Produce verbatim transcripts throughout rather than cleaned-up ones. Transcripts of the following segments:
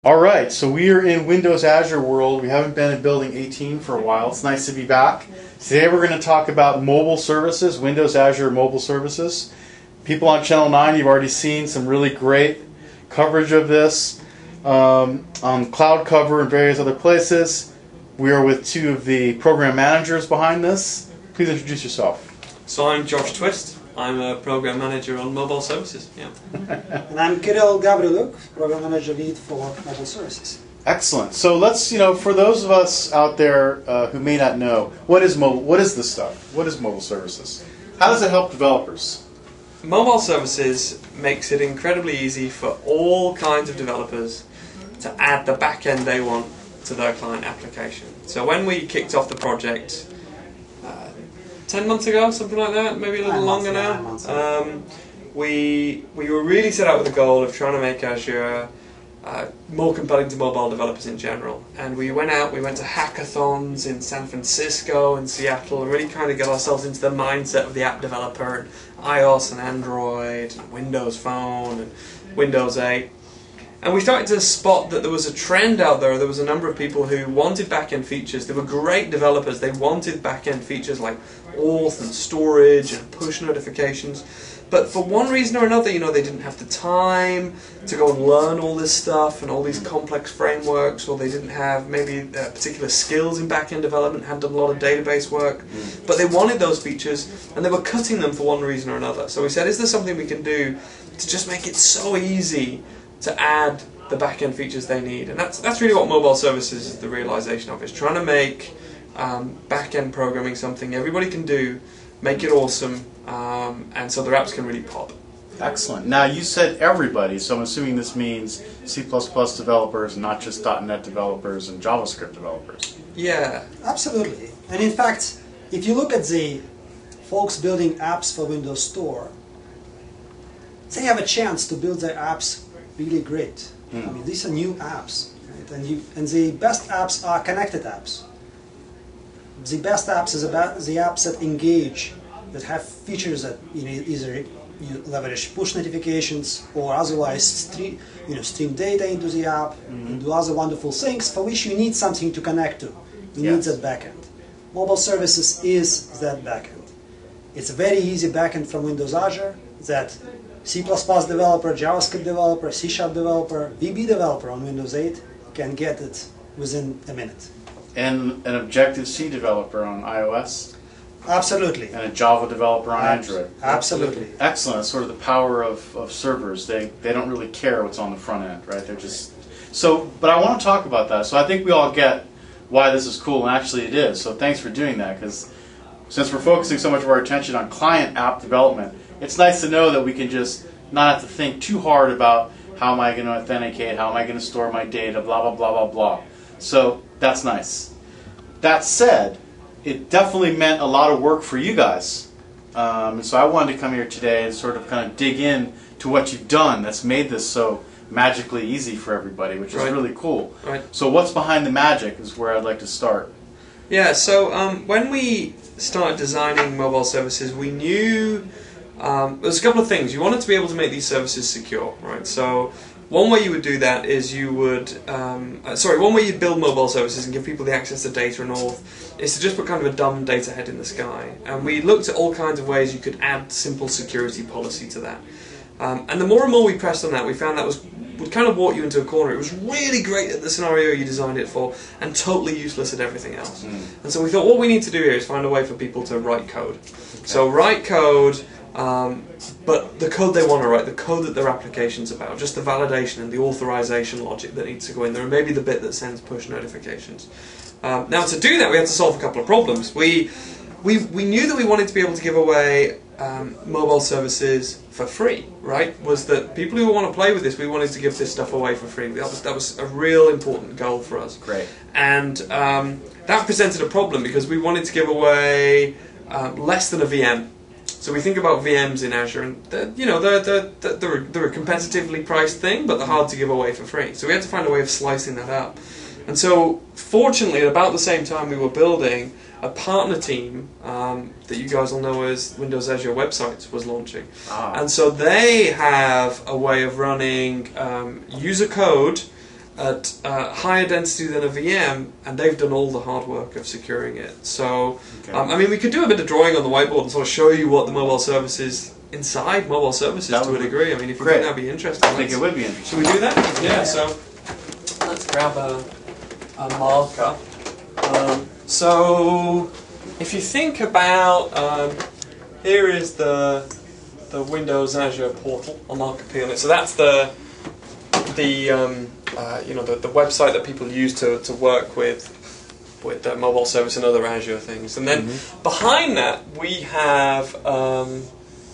All right, so we are in Windows Azure world. We haven't been in Building eighteen for a while. It's nice to be back. Today we're going to talk about mobile services, Windows Azure mobile services. People on Channel nine, you've already seen some really great coverage of this um, on Cloud Cover and various other places. We are with two of the program managers behind this. Please introduce yourself. So I'm Josh Twist. I'm a program manager on mobile services. Yeah. And I'm Kirill Gavriluk, program manager lead for mobile services. Excellent. So let's, you know, for those of us out there uh, who may not know, what is mobile? What is this stuff? What is mobile services? How does it help developers? Mobile services makes it incredibly easy for all kinds of developers to add the backend they want to their client application. So when we kicked off the project uh, ten months ago, something like that, maybe a little Nine longer months, yeah, now, um, we we were really set out with the goal of trying to make Azure uh, more compelling to mobile developers in general. And we went out, we went to hackathons in San Francisco and Seattle, and really kind of got ourselves into the mindset of the app developer, and iOS and Android, and Windows Phone, and Windows eight. And we started to spot that there was a trend out there. There was a number of people who wanted back-end features. They were great developers. They wanted back-end features like auth and storage and push notifications. But for one reason or another, you know, they didn't have the time to go and learn all this stuff and all these complex frameworks, or they didn't have maybe uh, particular skills in back-end development, hadn't done a lot of database work. But they wanted those features, and they were cutting them for one reason or another. So we said, is there something we can do to just make it so easy to add the back-end features they need? And that's that's really what mobile services is the realization of. It's trying to make um, back-end programming something everybody can do, make it awesome, um, and so their apps can really pop. Excellent. Now you said everybody, so I'm assuming this means C plus plus developers, not just dot net developers and JavaScript developers. Yeah. Absolutely. And in fact, if you look at the folks building apps for Windows Store, they have a chance to build their apps really great. Mm. I mean, these are new apps, right? And you and the best apps are connected apps. The best apps is about the apps that engage, that have features that, you know, either you leverage push notifications or otherwise stream, you know, stream data into the app, mm-hmm. and do other wonderful things for which you need something to connect to. You yes. need that backend. Mobile services is that backend. It's a very easy backend from Windows Azure that C plus plus developer, JavaScript developer, C Sharp developer, V B developer on Windows eight can get it within a minute. And an Objective-C developer on iOS? Absolutely. And a Java developer on Abs Android? Absolutely. Excellent. That's sort of the power of, of servers. They, they don't really care what's on the front end, right? They're just... So, but I want to talk about that. So I think we all get why this is cool, and actually it is. So thanks for doing that, because since we're focusing so much of our attention on client app development, it's nice to know that we can just not have to think too hard about how am I going to authenticate, how am I going to store my data, blah, blah, blah, blah, blah. So that's nice. That said, it definitely meant a lot of work for you guys. Um, and so I wanted to come here today and sort of kind of dig in to what you've done that's made this so magically easy for everybody, which is Right. really cool. Right. So what's behind the magic is where I'd like to start. Yeah, so um, when we started designing mobile services, we knew um, there's a couple of things. You wanted to be able to make these services secure, right? So one way you would do that is you would, um, uh, sorry, one way you'd build mobile services and give people the access to data and all is to just put kind of a dumb data head in the sky. And we looked at all kinds of ways you could add simple security policy to that. Um, and the more and more we pressed on that, we found that was would kind of walk you into a corner. It was really great at the scenario you designed it for, and totally useless at everything else. Mm. And so we thought, what we need to do here is find a way for people to write code. Okay. So write code, um, but the code they want to write, the code that their application's about, just the validation and the authorization logic that needs to go in there, and maybe the bit that sends push notifications. Um, now to do that, we had to solve a couple of problems. We we we knew that we wanted to be able to give away um, mobile services for free, right? Was that people who want to play with this, we wanted to give this stuff away for free. That was that was a real important goal for us. Great. And um, that presented a problem because we wanted to give away um, less than a V M. So we think about V Ms in Azure, and they're, you know they're, they're, they're, they're a competitively priced thing, but they're hard to give away for free. So we had to find a way of slicing that up. And so, fortunately, at about the same time we were building, a partner team um, that you guys will know as Windows Azure Websites was launching. Ah. And so they have a way of running um, user code at uh, higher density than a V M, and they've done all the hard work of securing it. So, Okay. um, I mean, we could do a bit of drawing on the whiteboard and sort of show you what the mobile service is inside mobile services That to a would be degree. I mean, if you great. think that'd be interesting, I think let's- it would be interesting. should we do that? Yeah, so let's grab a, a marker. Um, so if you think about, um, here is the the Windows Azure portal. I'll mark a P on it. So that's the the um, uh, you know the, the website that people use to, to work with with the mobile service and other Azure things. And then Mm-hmm. behind that we have um,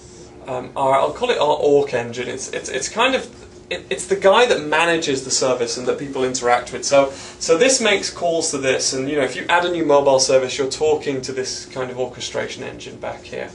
um, our, I'll call it our Orc engine. It's it's it's kind of it, it's the guy that manages the service and that people interact with. So so this makes calls to this, and you know if you add a new mobile service, you're talking to this kind of orchestration engine back here.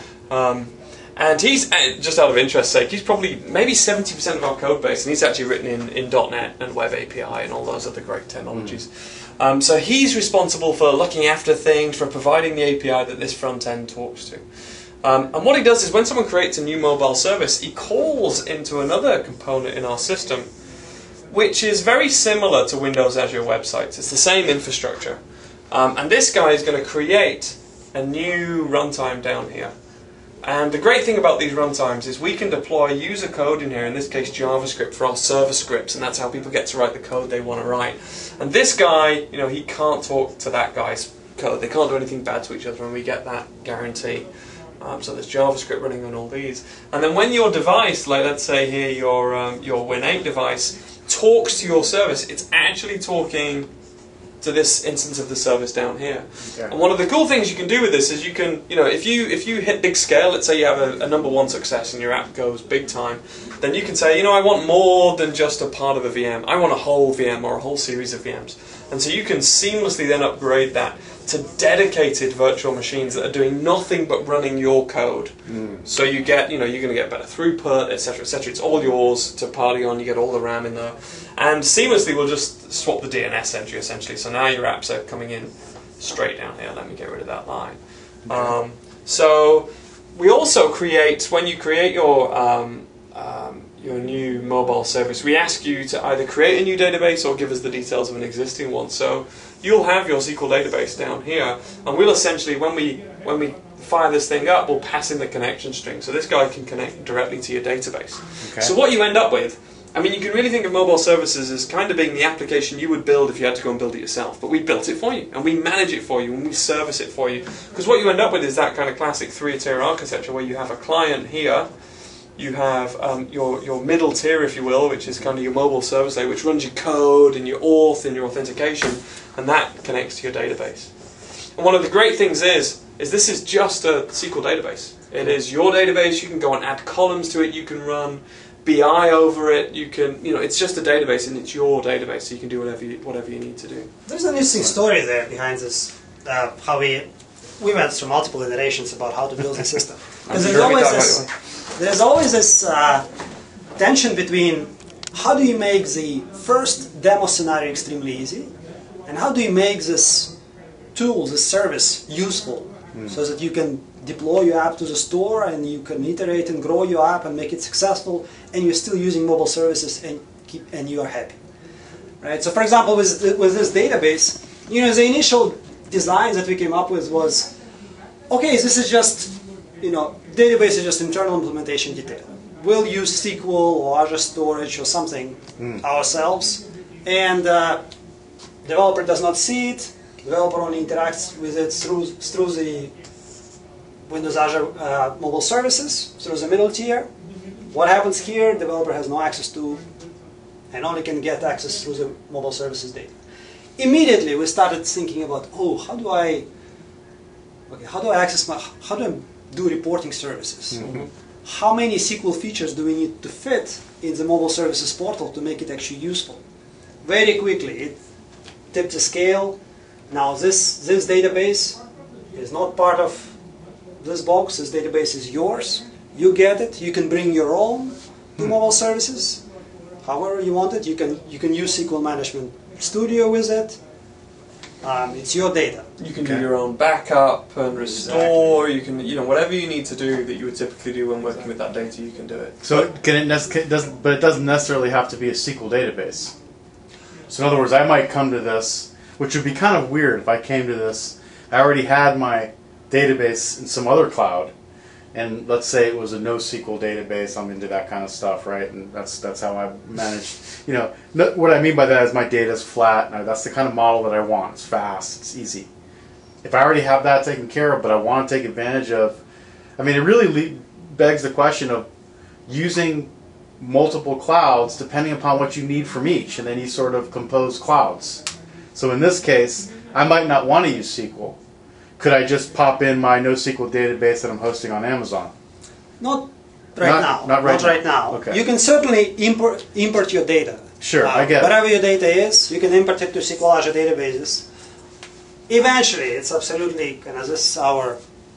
Um, and he's, uh, just out of interest's sake, he's probably maybe seventy percent of our code base, and he's actually written in, in dot net and Web A P I and all those other great technologies. Mm. Um, so he's responsible for looking after things, for providing the A P I that this front end talks to. Um, and what he does is when someone creates a new mobile service, he calls into another component in our system, which is very similar to Windows Azure websites. It's the same infrastructure. Um, and this guy is going to create a new runtime down here. And the great thing about these runtimes is we can deploy user code in here, in this case JavaScript, for our server scripts, and that's how people get to write the code they want to write. And this guy, you know, he can't talk to that guy's code. They can't do anything bad to each other, and we get that guarantee. Um, so there's JavaScript running on all these. And then when your device, like let's say here your, um, your Win eight device, talks to your service, it's actually talking to this instance of the service down here. Okay. And one of the cool things you can do with this is you can, you know, if you if you hit big scale, let's say you have a, a number one success and your app goes big time, then you can say, you know, I want more than just a part of a V M. I want a whole V M or a whole series of V Ms. And so you can seamlessly then upgrade that to dedicated virtual machines that are doing nothing but running your code. Mm. So you get, you know, you're going to get better throughput, et cetera, et cetera. It's all yours to party on. You get all the RAM in there. And seamlessly, we'll just swap the D N S entry, essentially. So now your apps are coming in straight down here. Let me get rid of that line. Okay. Um, so we also create, when you create your um, um, your new mobile service, we ask you to either create a new database or give us the details of an existing one. So you'll have your S Q L database down here, and we'll essentially, when we when we fire this thing up, we'll pass in the connection string. So this guy can connect directly to your database. Okay. So what you end up with, I mean, you can really think of mobile services as kind of being the application you would build if you had to go and build it yourself. But we built it for you, and we manage it for you, and we service it for you. Because what you end up with is that kind of classic three-tier architecture where you have a client here, you have um, your, your middle tier, if you will, which is kind of your mobile service layer, which runs your code and your auth and your authentication, and that connects to your database. And one of the great things is, is this is just a S Q L database. It is your database. You can go and add columns to it. You can run B I over it. You can, you know, it's just a database, and it's your database, so you can do whatever you, whatever you need to do. There's an interesting story there behind this. Uh, how we we went through multiple iterations about how to build the system. Because there's, sure sure there's always this uh, tension between how do you make the first demo scenario extremely easy, and how do you make this tool, this service, useful, mm. so that you can deploy your app to the store and you can iterate and grow your app and make it successful, and you're still using mobile services and keep and you are happy, right? So, for example, with with this database, you know, the initial design that we came up with was, okay, this is just, you know, database is just internal implementation detail. We'll use S Q L or Azure Storage or something mm. ourselves, and uh, developer does not see it. Developer only interacts with it through through the Windows Azure uh, mobile services, through the middle tier. What happens here, developer has no access to, and only can get access through the mobile services data. Immediately, we started thinking about, oh, how do I, okay, how do I access my, how do I do reporting services? Mm-hmm. How many S Q L features do we need to fit in the mobile services portal to make it actually useful? Very quickly, it tipped the scale. Now this, this database is not part of this box. This database is yours. You get it. You can bring your own to mobile services. However you want it. You can, you can use S Q L Management Studio with it. Um, it's your data. You can okay. do your own backup and restore. Exactly. You can, you know, whatever you need to do that you would typically do when working with that data, you can do it. So it can it doesn't, but it doesn't necessarily have to be a S Q L database. So in other words, I might come to this, which would be kind of weird if I came to this. I already had my database in some other cloud, and let's say it was a NoSQL database. I'm into that kind of stuff, right? And that's that's how I managed. You know, no, what I mean by that is my data's flat. And I, that's the kind of model that I want. It's fast. It's easy. If I already have that taken care of, but I want to take advantage of, I mean, it really le begs the question of using multiple clouds depending upon what you need from each, and then you sort of compose clouds. So in this case, I might not want to use S Q L. Could I just pop in my NoSQL database that I'm hosting on Amazon? Not right Not- now. not right not now. right now. Okay. You can certainly import import your data. Sure, Uh, I get it. Whatever your data is, you can import it to S Q L Azure databases. Eventually, it's absolutely kind of this. Our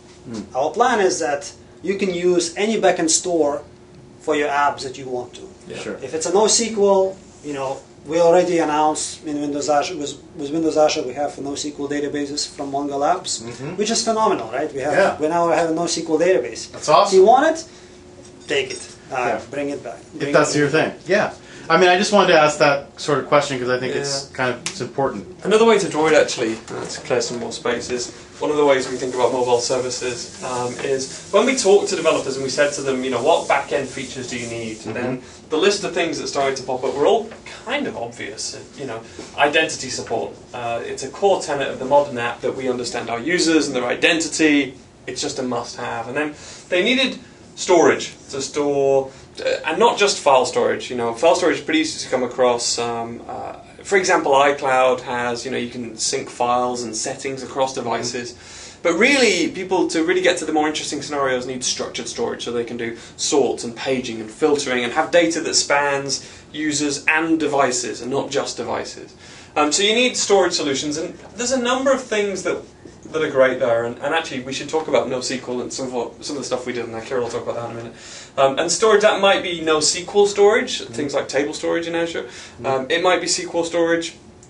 our plan is that you can use any backend store for your apps that you want to. Yeah. Sure. If it's a NoSQL, you know, we already announced in Windows Azure with, with Windows Azure we have NoSQL databases from Mongo Labs, Mhm. which is phenomenal, right? We have Yeah. we now have a NoSQL database. That's If you awesome. want it, take it. Uh, Yeah. Bring it back. Bring If that's it your thing, yeah. I mean, I just wanted to ask that sort of question because I think it's Yeah. kind of it's important. Another way to draw it actually, uh, to clear some more space, is one of the ways we think about mobile services um, is when we talk to developers and we said to them, you know, what back-end features do you need? And then the list of things that started to pop up were all kind of obvious. You know, identity support. Uh, it's a core tenet of the modern app that we understand our users and their identity. It's just a must-have. And then they needed storage to store, uh, and not just file storage. You know, file storage is pretty easy to come across. Um, uh, for example, iCloud has, you know, you can sync files and settings across devices. But really, people, to really get to the more interesting scenarios, need structured storage so they can do sorts and paging and filtering and have data that spans users and devices and not just devices. Um, so you need storage solutions, and there's a number of things that that are great there. And, and actually, we should talk about NoSQL and some of what, some of the stuff we did in there. Kira will talk about that in a minute. Um, and storage, that might be NoSQL storage, things like table storage in Azure. Um, it might be S Q L storage.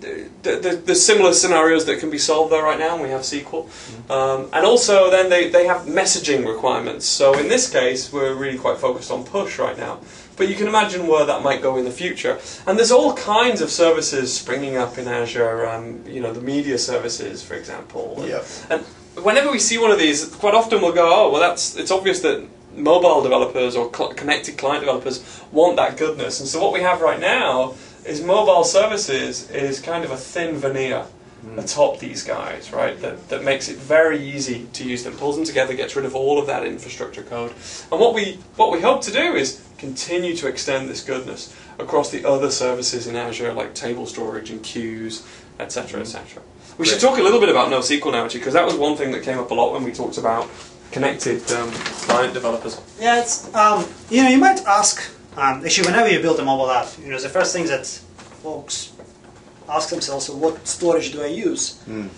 There's similar scenarios that can be solved there right now, and we have S Q L. Um, and also then they, they have messaging requirements. So in this case, we're really quite focused on push right now. But you can imagine where that might go in the future. And there's all kinds of services springing up in Azure, um, you know, the media services, for example. And, Yep. and whenever we see one of these, quite often we'll go, oh, well, that's it's obvious that mobile developers or cl connected client developers want that goodness. And so what we have right now is mobile services is kind of a thin veneer atop these guys, right? That, that makes it very easy to use them, pulls them together, gets rid of all of that infrastructure code. And what we what we hope to do is continue to extend this goodness across the other services in Azure, like table storage and queues, et cetera, et cetera. We should talk a little bit about NoSQL now, actually, because that was one thing that came up a lot when we talked about connected um, client developers. Yeah, it's um, you know, you might ask um, actually whenever you build a mobile app, you know, the first thing that folks ask themselves, well, what storage do I use? Mm.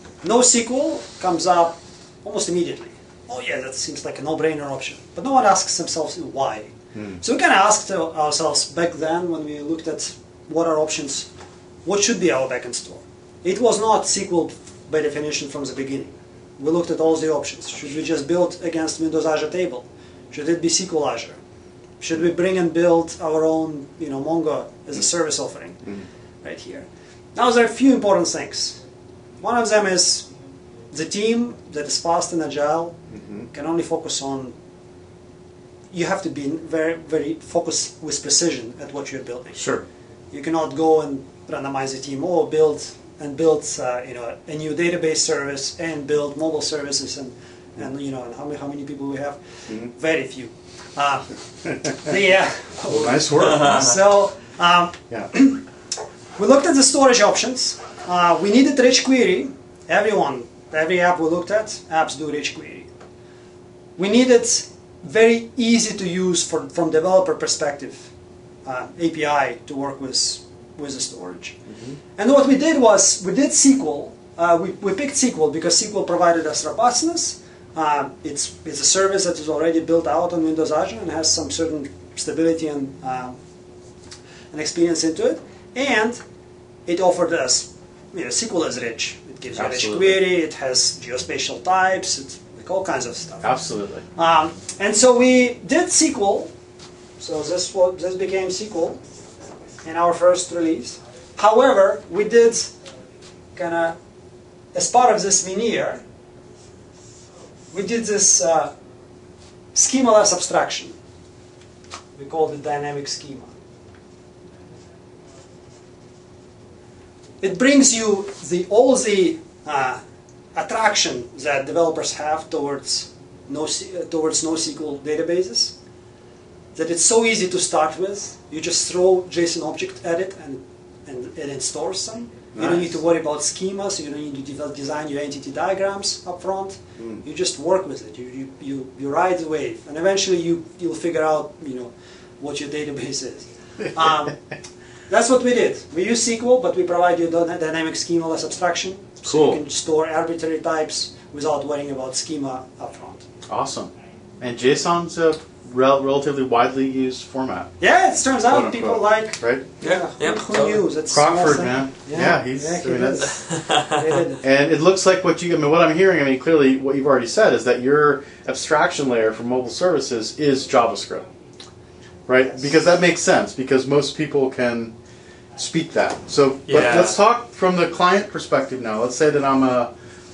NoSQL comes up almost immediately. Oh yeah, that seems like a no-brainer option. But no one asks themselves why. Mm. So we kind of asked ourselves back then when we looked at what are options, what should be our backend store. It was not S Q L by definition from the beginning. We looked at all the options. Should we just build against Windows Azure Table? Should it be S Q L Azure? Should we bring and build our own, you know, Mongo as a service offering Mm. right here? Now there are a few important things. One of them is the team that is fast and agile Mm-hmm. can only focus on. You have to be very, very focused with precision at what you're building. Sure. You cannot go and randomize the team or build and build, uh, you know, a new database service and build mobile services and, and you know, and how many how many people we have? Mhm. Very few. Uh, yeah. Well, nice work. So um, Yeah. we looked at the storage options. Uh, we needed rich query. Everyone, every app we looked at, apps do rich query. We needed very easy to use for, from developer perspective uh, A P I to work with with the storage. Mm-hmm. And what we did was we did S Q L. Uh, we, we picked S Q L because S Q L provided us robustness. Uh, it's it's a service that is already built out on Windows Azure and has some certain stability and uh, and experience into it. And it offered us, you know, S Q L is rich. It gives you a rich Absolutely. query. It has geospatial types. It's like all kinds of stuff. Absolutely. Um, and so we did S Q L. So this was, this became S Q L in our first release. However, we did kind of, as part of this veneer, we did this uh, schema-less abstraction. We called it dynamic schema. It brings you the all the uh, attraction that developers have towards no towards NoSQL databases. That it's so easy to start with. You just throw JSON object at it and and, and it stores them. You Nice. don't need to worry about schemas. You don't need to develop, design your entity diagrams up front. Mm. You just work with it. You, you, you, you ride the wave, and eventually you you'll figure out you know what your database is. Um, that's what we did. We use S Q L, but we provide you a dynamic schema-less abstraction, so Cool. you can store arbitrary types without worrying about schema up front. Awesome. And JSON's a rel- relatively widely used format, Yeah, it turns out Quote, people unquote. like. right? Yeah, yeah, Who totally. knew? That's a small Crockford, thing. man. Yeah, he's yeah, he doing did it. it. He did it. And it looks like what you, I mean, what I'm hearing, I mean, clearly what you've already said is that your abstraction layer for mobile services is JavaScript, right? Yes. Because that makes sense, because most people can speak that. So, but Yeah. let's talk from the client perspective now. Let's say that I'm a,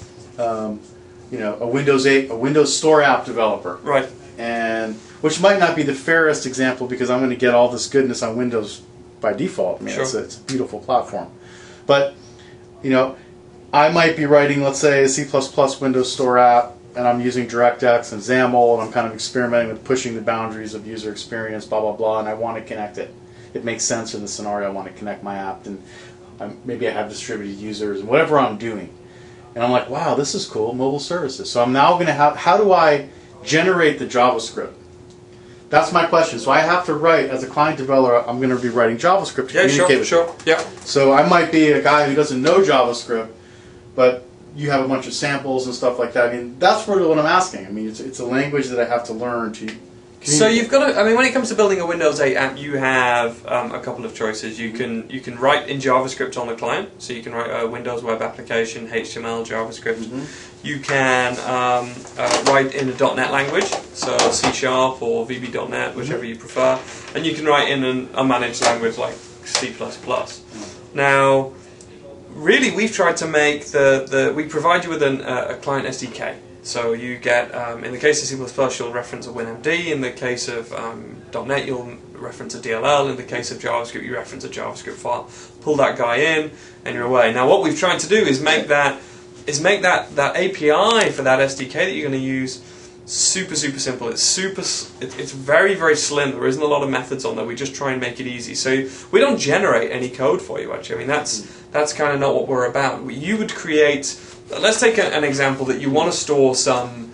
um, you know, a Windows eight, a Windows Store app developer, Right. and which might not be the fairest example because I'm going to get all this goodness on Windows by default. I mean, Sure. it's, a, it's a beautiful platform, but you know, I might be writing, let's say, a C plus plus Windows Store app, and I'm using DirectX and XAML, and I'm kind of experimenting with pushing the boundaries of user experience, blah blah blah, and I want to connect it. It makes sense in the scenario. I want to connect my app, and I'm, maybe I have distributed users and whatever I'm doing, and I'm like, wow, this is cool, mobile services. So I'm now going to have, how do I generate the JavaScript? That's my question. So I have to write, as a client developer, I'm going to be writing JavaScript to Yeah, communicate sure, with sure. people. Yeah. So I might be a guy who doesn't know JavaScript, but you have a bunch of samples and stuff like that. I mean, that's really what I'm asking. I mean, it's, it's a language that I have to learn to communicate. So you've got to, I mean, when it comes to building a Windows eight app, you have um, a couple of choices. You can you can write in JavaScript on the client, so you can write a Windows web application, H T M L, JavaScript. Mm-hmm. You can um, uh, write in a .NET language, so C Sharp or V B dot net, whichever you prefer, and you can write in an, a managed language like C plus plus. Now, really, we've tried to make the, the we provide you with an, uh, a client S D K. So you get, um, in the case of C plus plus, you'll reference a WinMD. In the case of um, .NET, you'll reference a D L L. In the case of JavaScript, you reference a JavaScript file. Pull that guy in, and you're away. Now, what we've tried to do is make that is make that, that A P I for that S D K that you're going to use super, super simple. It's super. It, it's very, very slim. There isn't a lot of methods on there. We just try and make it easy. So we don't generate any code for you. Actually, I mean that's that's kind of not what we're about. You would create. Let's take a, an example that you want to store some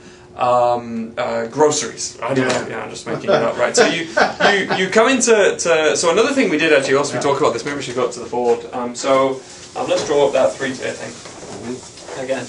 um, uh, groceries. I don't know. Yeah, I'm just making it up, right? So you you, you come into to, so another thing we did actually also we talked about this. Maybe we should go up to the board. Um, so um, let's draw up that three tier thing again.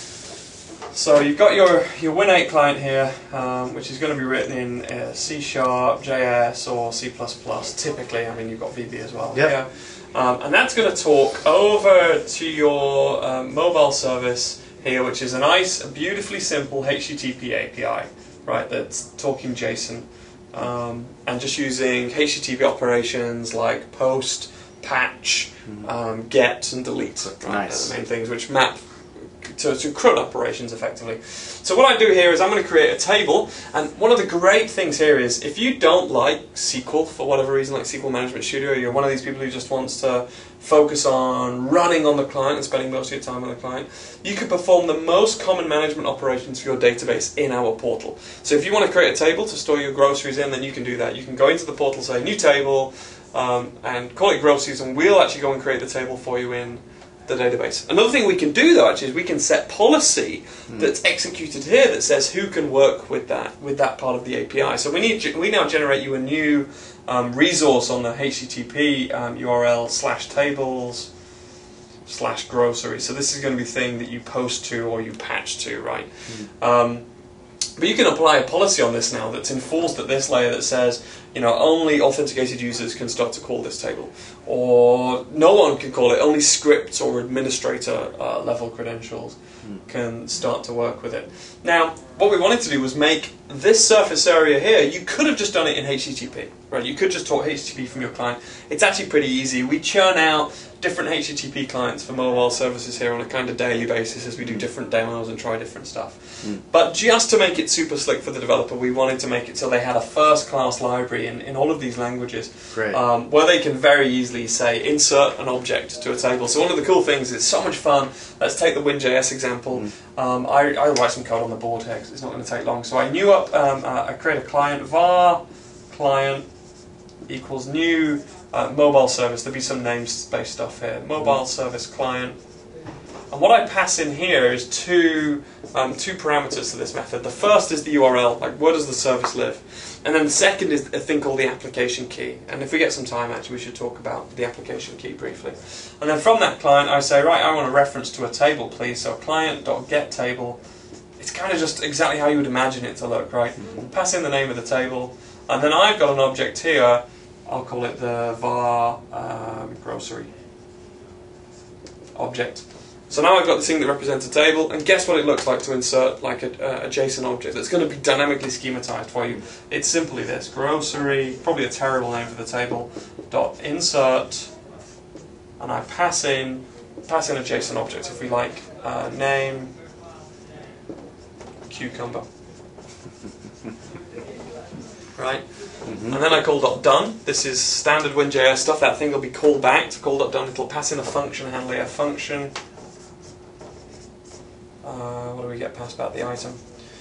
So you've got your your Win eight client here, um, which is going to be written in uh, C Sharp, J S, or C plus plus. Typically, I mean you've got V B as well. Yep. Yeah. Um, and that's going to talk over to your um, mobile service here, which is a nice, beautifully simple H T T P A P I, right? That's talking JSON um, and just using H T T P operations like post, patch, um, get, and delete. Right? Nice. They're the main things which map to, to CRUD operations effectively. So what I do here is I'm going to create a table, and one of the great things here is if you don't like S Q L for whatever reason, like S Q L Management Studio, you're one of these people who just wants to focus on running on the client and spending most of your time on the client, you can perform the most common management operations for your database in our portal. So if you want to create a table to store your groceries in, then you can do that. You can go into the portal, say new table, um, and call it groceries, and we'll actually go and create the table for you in the database. Another thing we can do though actually is we can set policy mm. that's executed here that says who can work with that with that part of the A P I. So we need we now generate you a new um, resource on the H T T P um, U R L slash tables slash grocery. So this is going to be the thing that you post to or you patch to, right? Mm. Um, But you can apply a policy on this now that's enforced at this layer that says, you know, only authenticated users can start to call this table. or no one can call it, only scripts or administrator uh, level credentials can start to work with it. Now, what we wanted to do was make this surface area here, you could have just done it in H T T P, right? You could just talk H T T P from your client. It's actually pretty easy. We churn out different H T T P clients for mobile services here on a kind of daily basis as we do different demos and try different stuff. Mm. But just to make it super slick for the developer, we wanted to make it so they had a first-class library in, in all of these languages, um, where they can very easily say, insert an object to a table. So one of the cool things is so much fun. Let's take the Win.js example. Mm. Um, I, I write some code on the board here because it's not going to take long. So I new up, um, uh, I create a client, var client equals new uh, mobile service. There'll be some namespace stuff here. Mobile service client. And what I pass in here is two um, two parameters to this method. The first is the U R L, like where does the service live? And then the second is a thing called the application key. And if we get some time, actually, we should talk about the application key briefly. And then from that client, I say, right, I want a reference to a table, please. So client.getTable. It's kind of just exactly how you would imagine it to look, right? Mm-hmm. Pass in the name of the table. And then I've got an object here. I'll call it the var um, grocery object. So now I've got this thing that represents a table, and guess what it looks like to insert like a, a JSON object that's going to be dynamically schematized for you. It's simply this, grocery, probably a terrible name for the table, dot insert, and I pass in, pass in a JSON object if we like, uh, name, cucumber. Right? Mm-hmm. And then I call dot done. This is standard Win.js stuff. That thing will be called back to call dot done. It'll pass in a function handler, a function. Uh, what do we get past about the item?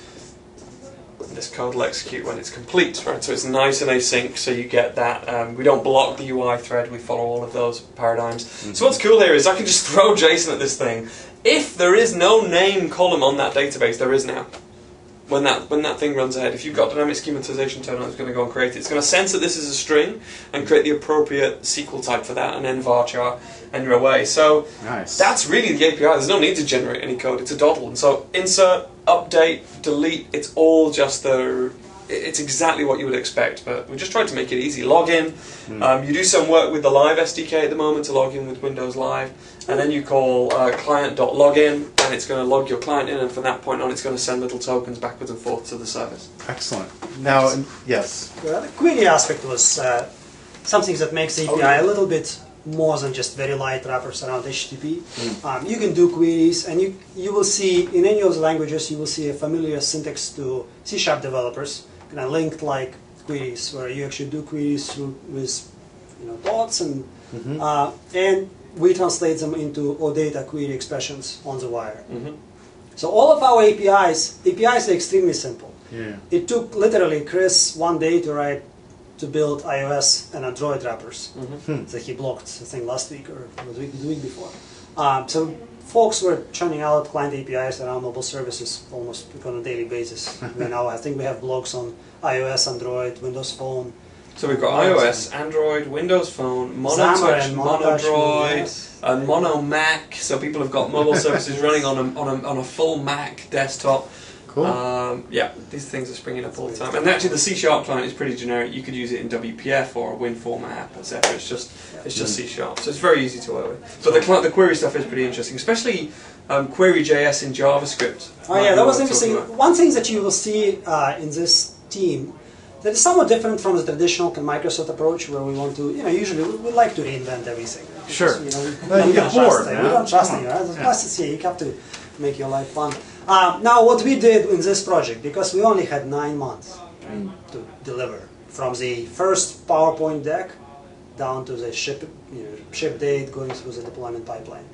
And this code will execute when it's complete, right? So it's nice and async, so you get that. Um, we don't block the U I thread, we follow all of those paradigms. Mm-hmm. So what's cool here is I can just throw JSON at this thing. If there is no name column on that database, there is now. When that when that thing runs ahead, if you've got dynamic schematization terminal, it's going to go and create it. It's going to sense that this is a string and create the appropriate S Q L type for that, and then varchar, and you're away. So nice. That's really the A P I. There's no need to generate any code. It's a doddle. And so insert, update, delete. It's all just the. It's exactly what you would expect, but we just tried to make it easy. Log in. Mm. Um, you do some work with the Live S D K at the moment to log in with Windows Live, and then you call uh, client.login, and it's going to log your client in, and from that point on, it's going to send little tokens backwards and forth to the service. Excellent. Now, um, yes. Well, the query aspect was uh, something that makes the A P I a little bit more than just very light wrappers around H T T P. Mm. Um, you can do queries, and you you will see in any of the languages you will see a familiar syntax to C sharp developers. And I linked like queries where you actually do queries through with you know dots and mm-hmm. uh, and we translate them into OData query expressions on the wire. Mm-hmm. So all of our A P Is, A P Is are extremely simple. Yeah. It took literally Chris one day to write to build iOS and Android wrappers mm-hmm. that he blocked I think last week or the week, the week before. Um, so folks were churning out client A P Is around mobile services almost on a daily basis. Now I think we have blogs on iOS, Android, Windows Phone. So we've got iOS, Android, Windows Phone, MonoTouch, MonoDroid, yes. and Mono Mac. So people have got mobile services running on a, on a on a full Mac desktop. Cool. Um, yeah, these things are springing up all the time. And actually, the C Sharp client is pretty generic. You could use it in W P F or a WinFormat app, et cetera. It's just it's just C Sharp, so it's very easy to work with. But the the query stuff is pretty interesting, especially um, Query.js in JavaScript. Oh yeah, that was interesting. One thing that you will see uh, in this team that is somewhat different from the traditional Microsoft approach, where we want to, you know, usually we, we like to reinvent everything. Because, sure. You know, we, well, we you get bored, man. We don't trust it, right? Yeah. Plus, yeah, you have to make your life fun. Um, now, what we did in this project, because we only had nine months right, to deliver, from the first PowerPoint deck down to the ship, you know, ship date, going through the deployment pipeline,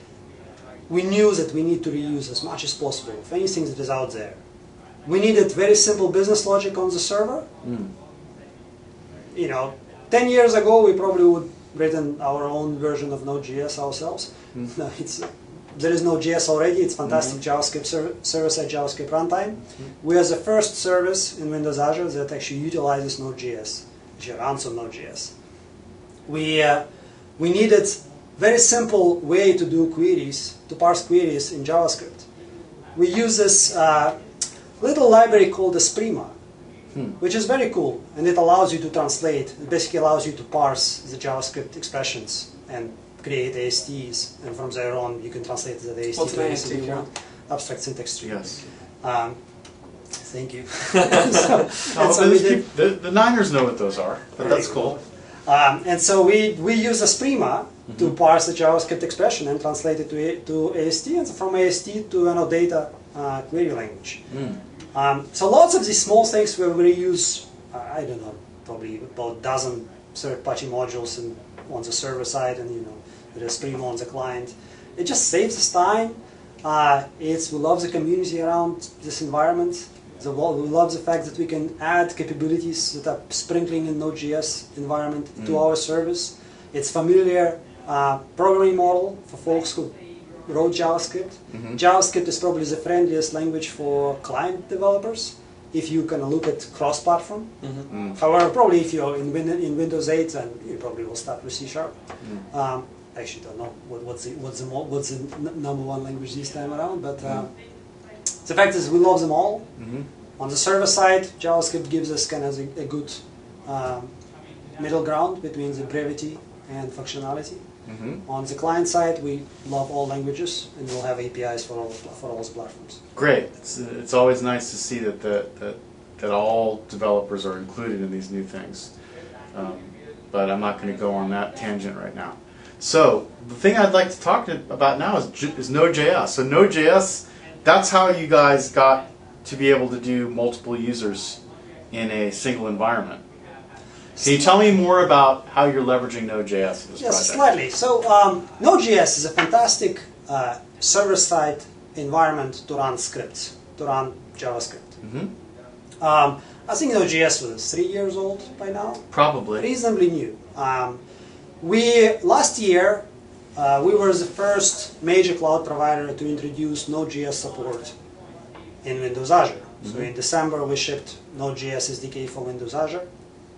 we knew that we need to reuse as much as possible of anything that is out there. We needed very simple business logic on the server. Mm. You know, ten years ago, we probably would have written our own version of Node.js ourselves. Mm. No, it's, there is Node.js already. It's fantastic mm-hmm. JavaScript ser server-side JavaScript runtime. Mm-hmm. We are the first service in Windows Azure that actually utilizes Node.js, which runs on Node.js. We, uh, we needed very simple way to do queries, to parse queries in JavaScript. We use this uh, little library called Esprima Hmm. which is very cool, and it allows you to translate. It basically allows you to parse the JavaScript expressions and create A S Ts, and from there on you can translate the A S T What's to an anything A S T, you want. Abstract syntax tree. Yes. Um, thank you. so, Oh, and so those we did, peop- the, the Niners know what those are, but that's cool. Um, and so we, we use Esprima Mm-hmm. to parse the JavaScript expression and translate it to, A, to A S T, and from A S T to an OData uh, query language. Mm. Um, so lots of these small things where we use, uh, I don't know, probably about a dozen third-party modules in, on the server side, and you know, there's Esprima on the client. It just saves us time. Uh, it's, we love the community around this environment. The, we love the fact that we can add capabilities that are sprinkling in Node.js environment Mm. to our service. It's familiar uh, programming model for folks who wrote JavaScript. Mhm. JavaScript is probably the friendliest language for client developers if you can look at cross-platform. Mm-hmm. Mm. However, probably if you're in, Win in Windows eight, then you probably will start with C Sharp. Mm. Um, I actually don't know what, what's the what's the, mo what's the n number one language this time around, but uh, the fact is we love them all. Mm-hmm. On the server side, JavaScript gives us kind of a, a good um, middle ground between the brevity and functionality. Mm-hmm. On the client side, we love all languages, and we'll have A P Is for all for all the platforms. Great. It's, it's always nice to see that, that, that, that all developers are included in these new things. Um, but I'm not going to go on that tangent right now. So the thing I'd like to talk to, about now is, J- is Node.js. So Node.js, that's how you guys got to be able to do multiple users in a single environment. Can you tell me more about how you're leveraging Node.js in this Yes, project? slightly. So um, Node.js is a fantastic uh, server-side environment to run scripts, to run JavaScript. Mm-hmm. Um, I think Node.js was three years old by now, Probably. reasonably new. Um, we last year uh, we were the first major cloud provider to introduce Node.js support in Windows Azure. So Mm-hmm. in December we shipped Node.js S D K for Windows Azure.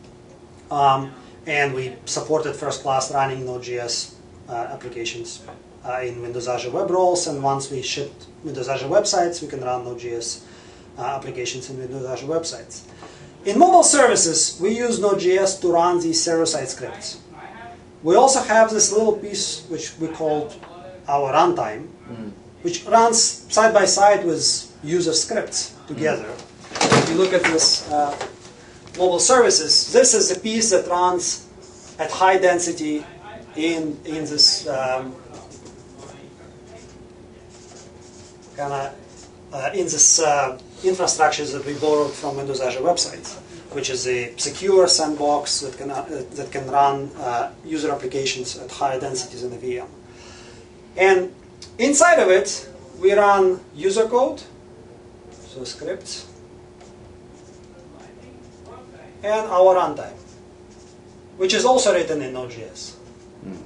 Um, and we supported first-class running Node.js uh, applications uh, in Windows Azure web roles, and once we shipped Windows Azure websites, we can run Node.js uh, applications in Windows Azure websites. In mobile services, we use Node.js to run these server-side scripts. We also have this little piece which we call our runtime, Mm. which runs side by side with user scripts together. If you look at this uh, mobile services, this is the piece that runs at high density in in this um, kind of uh, in this uh, infrastructure that we borrowed from Windows Azure websites, which is a secure sandbox that can uh, that can run uh, user applications at high densities in the V M. And inside of it, we run user code, so scripts, and our runtime, which is also written in Node.js. Mm.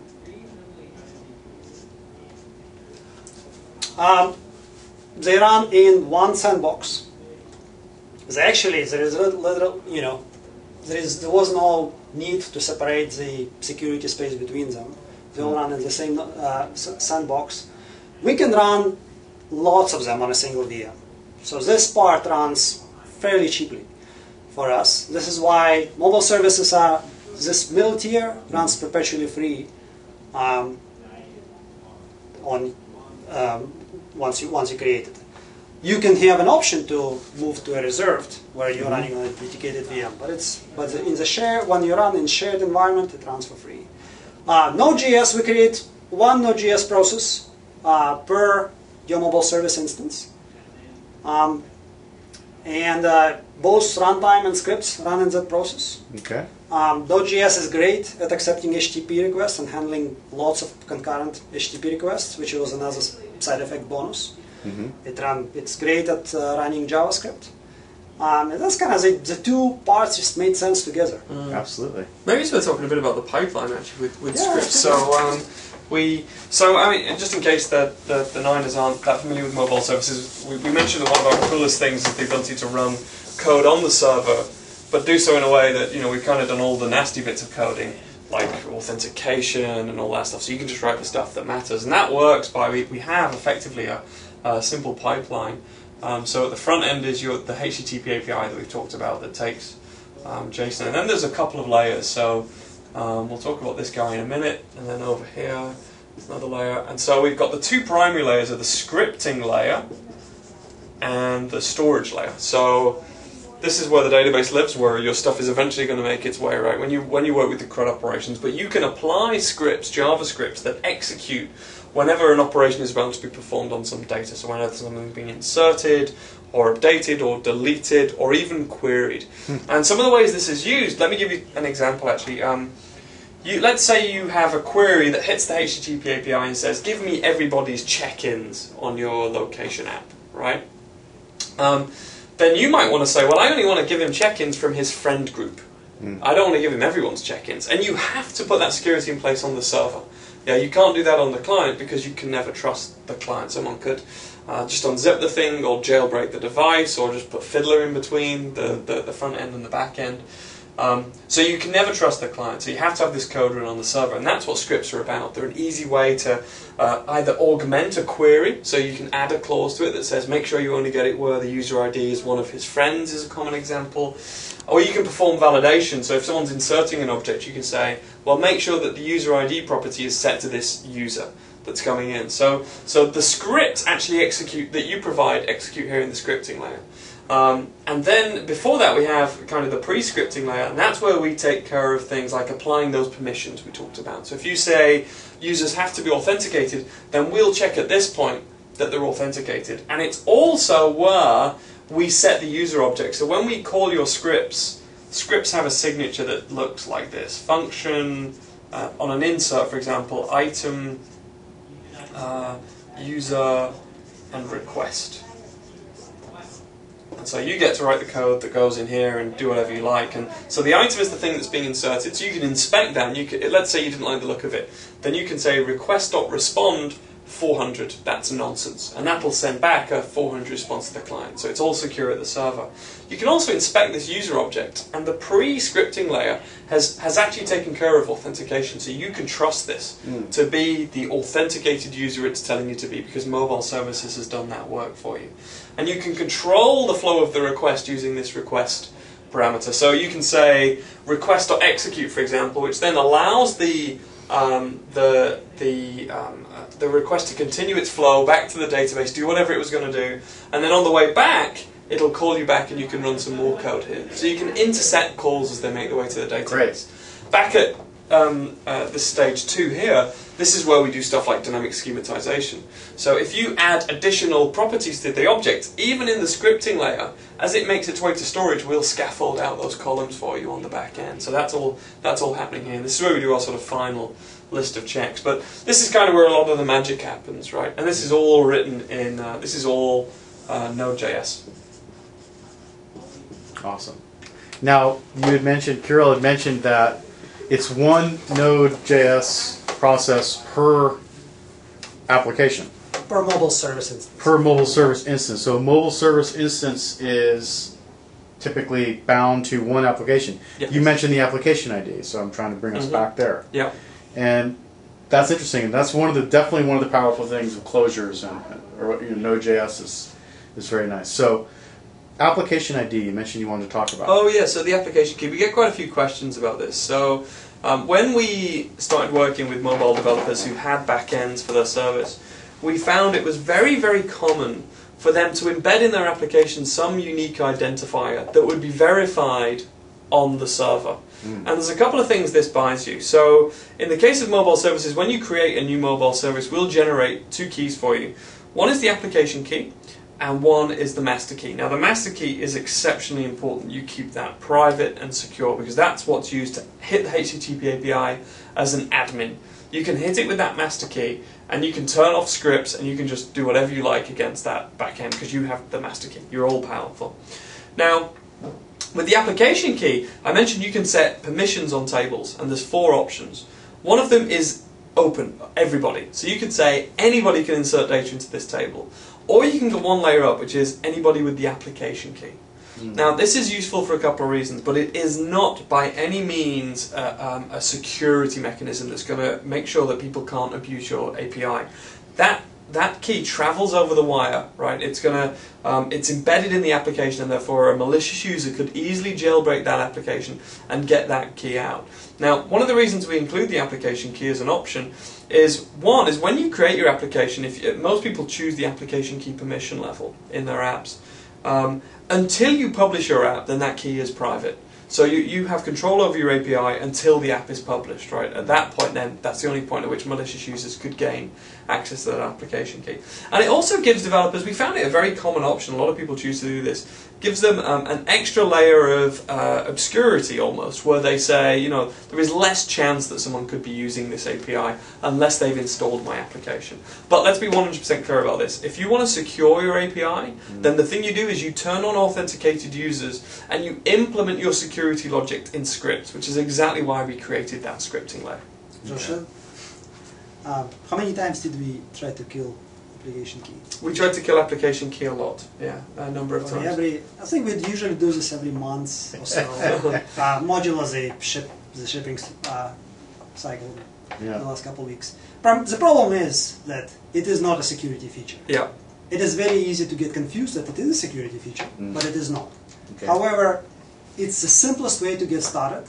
Um, they run in one sandbox. They actually, there is little, little, you know, there is there was no need to separate the security space between them. They all run in the same uh, sandbox. We can run lots of them on a single V M. So this part runs fairly cheaply for us. This is why mobile services are, this middle tier runs perpetually free um, on um, once you once you create it. You can have an option to move to a reserved where you're running on a dedicated V M, but it's but in the share when you run in shared environment, it runs for free. Uh, Node.js, we create one Node.js process uh, per your mobile service instance. Um, and uh, both runtime and scripts run in that process. Okay. Um, Node.js is great at accepting H T T P requests and handling lots of concurrent H T T P requests, which was another side effect bonus. Mm-hmm. It run, it's great at uh, running JavaScript. Um, and that's kind of the, the two parts just made sense together. Mm. Absolutely. Maybe it's worth talking a bit about the pipeline actually with, with Yeah, scripts. So um, we, so I mean, just in case the, the, the Niners aren't that familiar with mobile services, we, we mentioned that one of our coolest things is the ability to run code on the server, but do so in a way that, you know, we've kind of done all the nasty bits of coding, like authentication and all that stuff. So you can just write the stuff that matters, and that works by we, we have effectively a, a simple pipeline Um, so at the front end is your the H T T P A P I that we've talked about that takes um, JSON. And then there's a couple of layers. So um, we'll talk about this guy in a minute. And then over here, there's another layer. And so we've got the two primary layers of the scripting layer and the storage layer. So this is where the database lives, where your stuff is eventually going to make its way, right? When you when you work with the CRUD operations, but you can apply scripts, JavaScripts that execute whenever an operation is about to be performed on some data. So whenever something's being inserted, or updated, or deleted, or even queried. Hmm. And some of the ways this is used, let me give you an example actually. Um, you, let's say you have a query that hits the H T T P A P I and says, give me everybody's check-ins on your location app, right? Um, then you might want to say, well, I only want to give him check-ins from his friend group. Mm. I don't want to give him everyone's check-ins. And you have to put that security in place on the server. Yeah, you can't do that on the client because you can never trust the client. Someone could uh, just unzip the thing or jailbreak the device or just put Fiddler in between the, the, the front end and the back end. Um, so you can never trust the client. So you have to have this code run on the server, and that's what scripts are about. They're an easy way to uh, either augment a query, so you can add a clause to it that says make sure you only get it where the user I D is one of his friends is a common example. Or you can perform validation. So if someone's inserting an object, you can say, well, make sure that the user I D property is set to this user that's coming in. So, so the scripts actually execute that you provide execute here in the scripting layer. Um, and then before that we have kind of the pre-scripting layer, and that's where we take care of things like applying those permissions we talked about. So if you say users have to be authenticated, then we'll check at this point that they're authenticated. And it's also where we set the user object. So when we call your scripts, scripts have a signature that looks like this. Function, uh, on an insert, for example, item, uh, user, and request. And so you get to write the code that goes in here and do whatever you like. And so the item is the thing that's being inserted. So you can inspect that. And you can, let's say you didn't like the look of it. Then you can say request.respond four hundred. That's nonsense. And that'll send back a four hundred response to the client. So it's all secure at the server. You can also inspect this user object. And the pre-scripting layer has, has actually taken care of authentication. So you can trust this mm. to be the authenticated user it's telling you to be, because mobile services has done that work for you. And you can control the flow of the request using this request parameter. So you can say request.execute, for example, which then allows the um, the the um, uh, the request to continue its flow back to the database, do whatever it was going to do, and then on the way back, it'll call you back, and you can run some more code here. So you can intercept calls as they make their way to the database. Great. Back at um, uh, this stage two here, this is where we do stuff like dynamic schematization. So if you add additional properties to the object, even in the scripting layer, as it makes its way to storage, we'll scaffold out those columns for you on the back end. So that's all that's all happening here. This is where we do our sort of final list of checks. But this is kind of where a lot of the magic happens, right? And this is all written in, uh, this is all uh, Node.js. Awesome. Now, you had mentioned, Kirill had mentioned that it's one Node.js process per application. Per mobile service instance. Per mobile service instance. So a mobile service instance is typically bound to one application. Yes. You mentioned the application I D, so I'm trying to bring us mm-hmm. back there. Yeah. And that's interesting, and that's one of the definitely one of the powerful things with closures and or you know, Node.js is is very nice. So application I D, you mentioned you wanted to talk about. Oh yeah, so the application key. We get quite a few questions about this. So um, when we started working with mobile developers who had backends for their service, we found it was very, very common for them to embed in their application some unique identifier that would be verified on the server. Mm. And there's a couple of things this buys you. So in the case of mobile services, when you create a new mobile service, we'll generate two keys for you. One is the application key, and one is the master key. Now the master key is exceptionally important. You keep that private and secure, because that's what's used to hit the H T T P A P I as an admin. You can hit it with that master key, and you can turn off scripts, and you can just do whatever you like against that backend, because you have the master key. You're all powerful. Now, with the application key, I mentioned you can set permissions on tables, and there's four options. One of them is open, everybody. So you could say anybody can insert data into this table. Or you can go one layer up, which is anybody with the application key. Mm. Now, this is useful for a couple of reasons, but it is not by any means uh, um, a security mechanism that's going to make sure that people can't abuse your A P I. That that key travels over the wire, right? It's gonna, um, it's embedded in the application, and therefore a malicious user could easily jailbreak that application and get that key out. Now, one of the reasons we include the application key as an option is, one, is when you create your application, if you, most people choose the application key permission level in their apps. Um, until you publish your app, then that key is private. So you, you have control over your A P I until the app is published, right? At that point then, that's the only point at which malicious users could gain access to that application key. And it also gives developers, we found it a very common option, a lot of people choose to do this, gives them um, an extra layer of uh, obscurity almost, where they say, you know, there is less chance that someone could be using this A P I unless they've installed my application. But let's be one hundred percent clear about this. If you want to secure your A P I, mm. then the thing you do is you turn on authenticated users and you implement your security logic in scripts, which is exactly why we created that scripting layer. Joshua, uh, how many times did we try to kill application key? We tried to kill application key a lot, yeah, a number of times. Every, I think we usually do this every month or so. uh, Module as a ship, the shipping uh, cycle yeah. in the last couple of weeks. But the problem is that it is not a security feature. Yeah. It is very easy to get confused that it is a security feature, mm. but it is not. Okay. However, it's the simplest way to get started,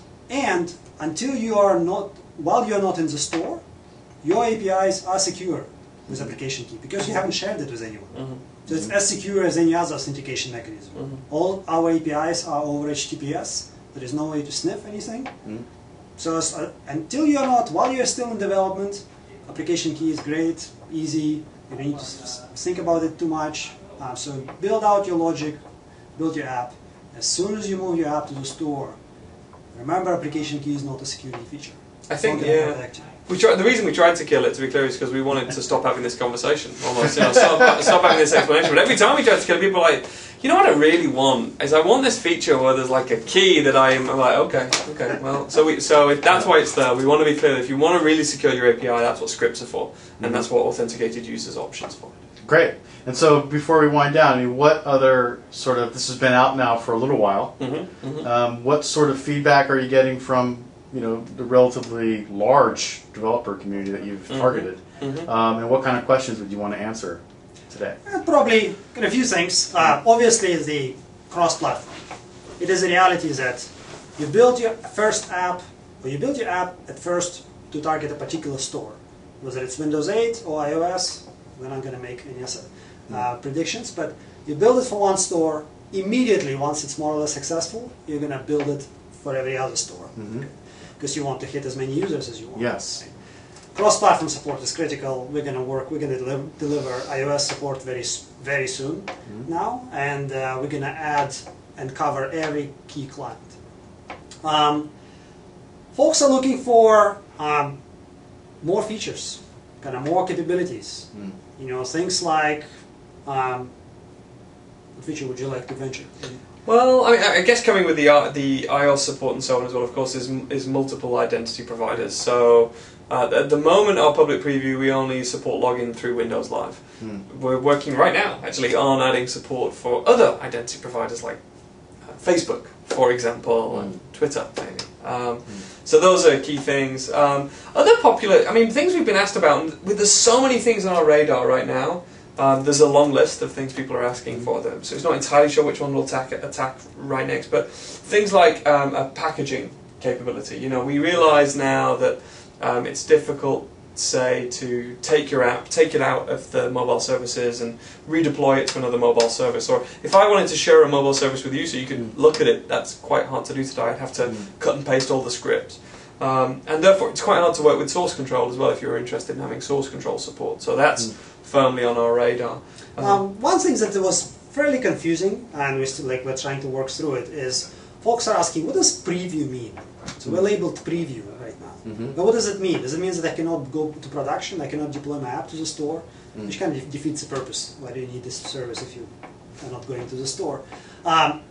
and until you are not, while you are not in the store, your A P Is are secure with application key because you haven't shared it with anyone. Mm-hmm. So it's as secure as any other authentication mechanism. Mm-hmm. All our A P Is are over H T T P S. There is no way to sniff anything. Mm-hmm. So uh, until you are not, while you are still in development, application key is great, easy. You don't need to think about it too much. Uh, so build out your logic, build your app. As soon as you move your app to the store, remember application key is not a security feature. I think, yeah. We tried, the reason we tried to kill it, to be clear, is because we wanted to stop having this conversation, almost, you know, stop, stop having this explanation. But every time we tried to kill it, people are like, you know what I really want? Is I want this feature where there's like a key that I'm, I'm like, okay, okay, well, so we, so it, that's why it's there. We want to be clear that if you want to really secure your A P I, that's what scripts are for, and that's what authenticated users options for. Great. And so before we wind down, I mean, what other sort of, this has been out now for a little while, mm-hmm, mm-hmm. Um, what sort of feedback are you getting from, you know, the relatively large developer community that you've mm-hmm. targeted? Mm-hmm. Um, and what kind of questions would you want to answer today? Uh, probably a few things. Uh, obviously, the cross-platform. It is a reality that you build your first app, or you build your app at first to target a particular store, whether it's Windows eight or iOS. We're not going to make any uh, predictions, but you build it for one store. Immediately, once it's more or less successful, you're going to build it for every other store, mm-hmm. because you want to hit as many users as you want. Yes. Cross-platform support is critical. We're going to work. We're going to deliver, deliver iOS support very, very soon mm-hmm. now, and uh, we're going to add and cover every key client. Um, folks are looking for um, more features, kind of more capabilities. Mm. You know, things like, um, what feature would you like to venture? Well, I mean, I guess coming with the uh, the iOS support and so on as well, of course, is is multiple identity providers. So uh, at the moment, our public preview, we only support login through Windows Live. Mm. We're working right now, actually, on adding support for other identity providers like uh, Facebook, for example, mm. and Twitter, maybe. Um, mm. So those are key things. Um, other popular, I mean, things we've been asked about, with there's so many things on our radar right now. Um, there's a long list of things people are asking for them, so it's not entirely sure which one we'll attack, attack right next. But things like um, a packaging capability. You know, we realise now that um, it's difficult, say, to take your app, take it out of the mobile services and redeploy it to another mobile service. Or if I wanted to share a mobile service with you, so you can look at it, that's quite hard to do today. I'd have to mm. cut and paste all the scripts. Um, and therefore, it's quite hard to work with source control as well if you're interested in having source control support. So that's mm. firmly on our radar. Um, um, one thing that was fairly confusing, and we still like we're trying to work through it, is folks are asking, what does preview mean? So mm. we're labeled preview right now. Mm-hmm. But what does it mean? Does it mean that I cannot go to production? I cannot deploy my app to the store? Mm. Which kind of de defeats the purpose. Why do you need this service if you are not going to the store? Um,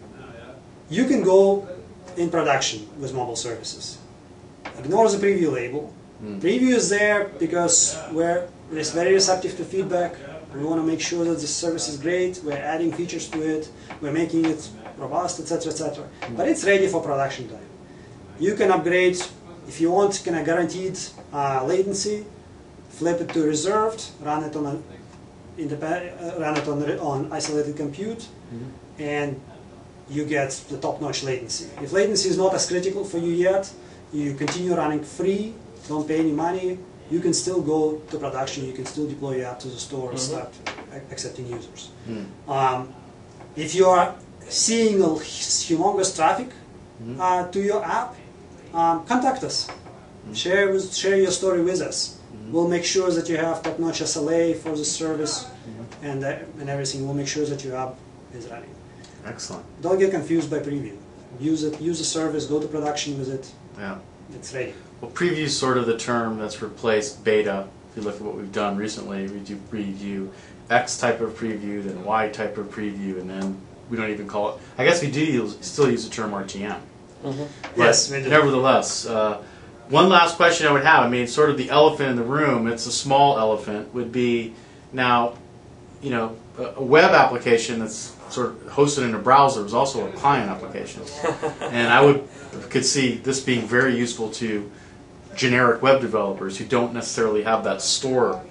you can go in production with mobile services. Ignore the preview label. Mm. Preview is there because we're very receptive to feedback. We want to make sure that the service is great. We're adding features to it. We're making it robust, et cetera, et cetera. Mm. But it's ready for production time. You can upgrade if you want. Kind of guaranteed uh, latency. flip it to reserved, run it on a independent, uh, run it on on isolated compute, mm-hmm. and you get the top-notch latency. If latency is not as critical for you yet, you continue running free, don't pay any money. You can still go to production. You can still deploy your app to the store, mm-hmm. start accepting users. Mm. Um, if you are seeing a humongous traffic mm-hmm. uh, to your app, um, contact us. Mm-hmm. Share with, share your story with us. Mm-hmm. We'll make sure that you have top-notch S L A for the service mm-hmm. and uh, and everything. We'll make sure that your app is running. Excellent. Don't get confused by preview. Use it. Use the service. Go to production with it. Yeah. It's ready. Well, preview is sort of the term that's replaced beta. If you look at what we've done recently, we do preview X type of preview, then Y type of preview, and then we don't even call it. I guess we do use, still use the term R T M. Mm-hmm. But yes, we do. Nevertheless, uh, one last question I would have. I mean, sort of the elephant in the room. It's a small elephant. Would be now, you know, a web application that's sort of hosted in a browser is also a client application, and I would could see this being very useful to generic web developers who don't necessarily have that store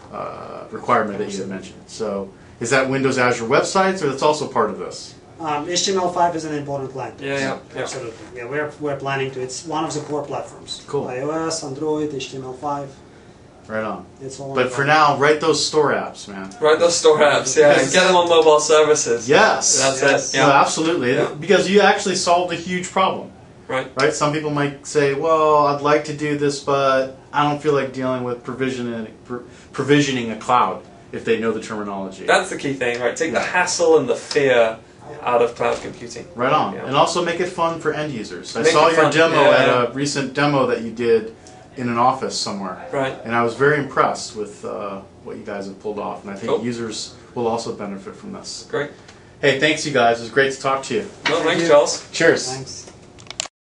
uh, requirement that you had mentioned. So, is that Windows Azure websites, or that's also part of this? Um, H T M L five is an important language. Yeah, yeah, yeah. Absolutely. Yeah, we're we're planning to. It's one of the core platforms. Cool. iOS, Android, H T M L five. Right on. It's all. But for now, write those store apps, man. Write those store apps, yeah, and get them on mobile services. Yes. That's Yes. it. Yeah. No, absolutely. Yeah. Because you actually solved a huge problem. Right. Right? Some people might say, well, I'd like to do this, but I don't feel like dealing with provisioning, pro- provisioning a cloud, if they know the terminology. That's the key thing, right? Take the hassle and the fear out of cloud computing. Right on. Yeah. And also make it fun for end users. I Make saw it your fun, demo yeah, at yeah. a recent demo that you did in an office somewhere. Right. And I was very impressed with uh, what you guys have pulled off. And I think Cool. users will also benefit from this. Great. Hey, thanks you guys. It was great to talk to you. No, thanks, you. Charles. Cheers. Thanks.